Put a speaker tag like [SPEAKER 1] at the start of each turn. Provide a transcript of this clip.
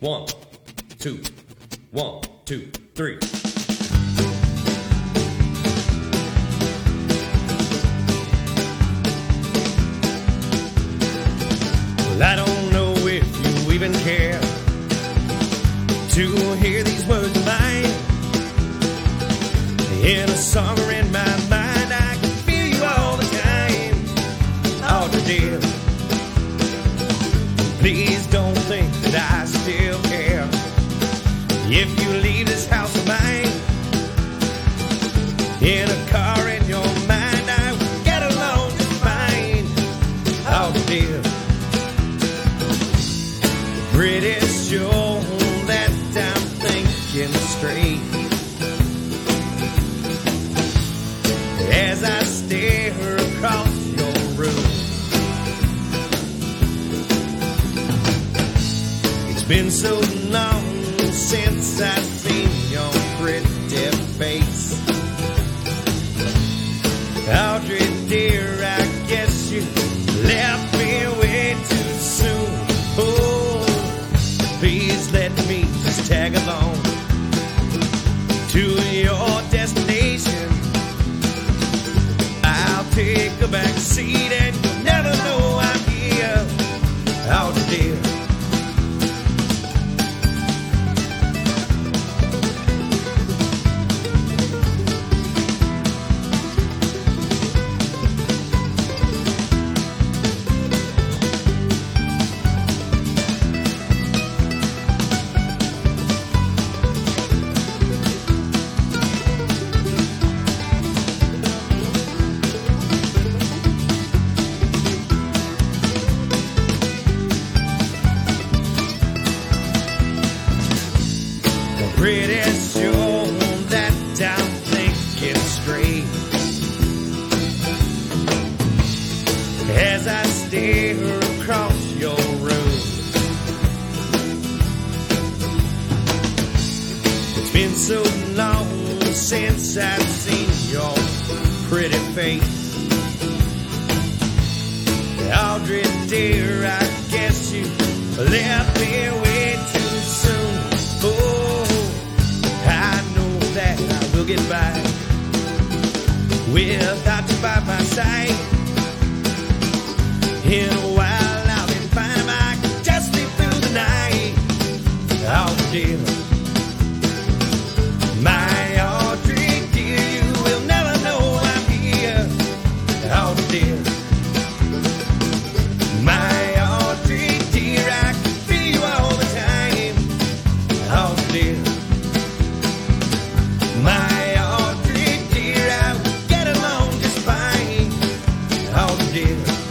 [SPEAKER 1] 1, 2, 1, 2, 3. Well, I don't know if you even care to hear these words of mine. In a song or in my mind, I can feel you all the time. Audrey, dear, please don't think that I still care. If you leave this house of mine in a car in your mind, I will get along just fine. Audrey, dear, pretty sure that I'm thinking straight as I stare across your room. It's been so long since I've seen your pretty face. Audrey, dear, I guess you left me way too soon. Oh, please let me just tag along to your destination. I'll take a back seat and you'll never know I'm here. Audrey, dear, pretty sure that I'm thinking straight as I stare across your room. It's been so long since I've seen your pretty face. Audrey, dear, I guess you left me way too soon. Oh, I know that I will get by without you by my side. In a while I'll be fine if I can just sleep through the night. Audrey, dear, my Audrey, dear, you will never know I'm here. Audrey, dear, my Audrey, dear, I can feel you all the time. Audrey, dear, my Audrey, dear, I will get along just fine. Audrey, dear.